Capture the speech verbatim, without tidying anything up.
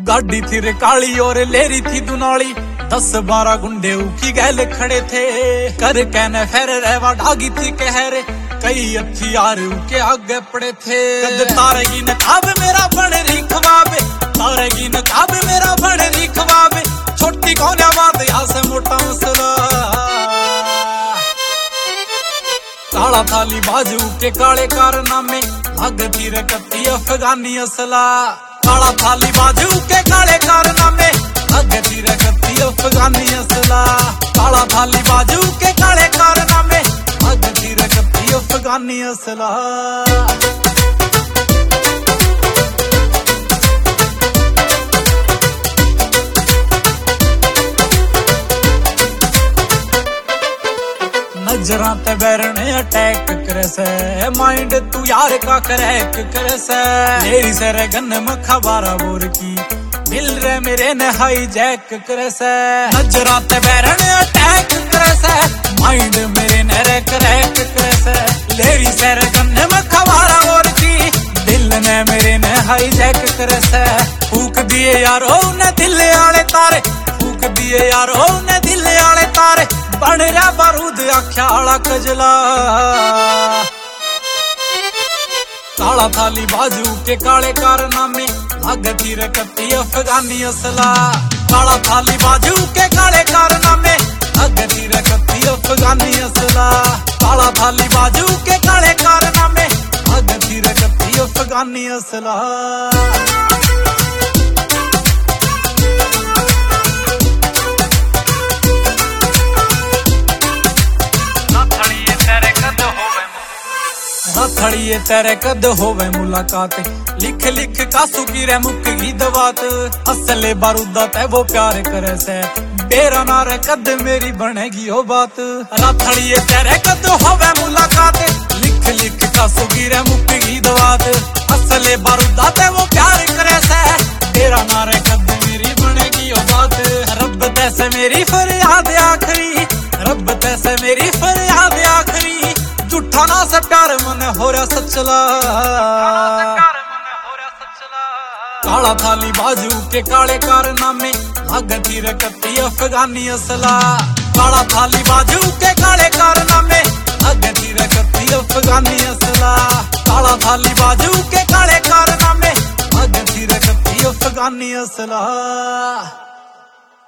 गाड़ी थी रे काली और लेरी थी दुनाली, दस बारह गुंडे की गैल खड़े थे। कर कहने फेर रहवा डागी थी कहरे, कई हथियार के आगे पड़े थे। कद तारेगी नकाब मेरा बन री खवाबे, तारेगी नकाब मेरा बन री खवाबे। छोटी कौन बात यहाँ से मोटा मसला, काला थाली बाजू के काले कारनामे, भागती रे कत्ती अफगानी असला। काला थाली बाजू के काले कारनामे, भागती रे कत्ती अफगानी असला। काला थाली बाजू के काले कारनामे, भागती रे कत्ती अफगानी असला। नजरा ते बैरने अटैक करे से, माइंड तू यार का क्रैक करे से। मेरी सर गन मखा बारा बोर की, मिल रे मेरे ने हाई जैक करे से। नजरा ते बैरने अटैक करे से, माइंड मेरे ने रे क्रैक करे से। मेरी सर गन मखा बारा बोर की, दिल ने मेरे ने हाई जैक करे से। फूक दिए यारो ने दिल आले तारे, फूक दिए यारो ने दिल आले तारे। बन रहा बारूद आख्याला कजला, काला थाली बाजू के काले कारनामे, भागती रे कत्ती अफगानी असला। काला थाली बाजू के काले कारनामे, भागती रे कत्ती अफगानी असला। काला थाली बाजू के काले कारनामे, भागती रे कत्ती अफगानी असला। थड़िए तेरे कद होवे मुलाकात, लिख लिख कासू की रे मुक्की दवात। असले बारूदा ते वो प्यार करे से, तेरा नार कद मेरी बनेगी हो बात। राथड़िए तेरे कद होवे मुलाकात, लिख लिख कासू की रे मुक्की दवात। असले बारूदा ते वो प्यार करे से, तेरा नार कद मेरी बनेगी हो बात। रब तैसे मेरी फरियाद आखरी, रब तैसे मेरी फरियाद आखरी। झूठा ना से प्यार मन हो रहा सचला, काला थाली बाजू के काले कारनामे, भागती रे कत्ती अफगानी असला। काला थाली बाजू के काले कारनामे, भागती रे कत्ती अफगानी असला। काला थाली बाजू के काले कारनामे, भागती रे कत्ती अफगानी असला।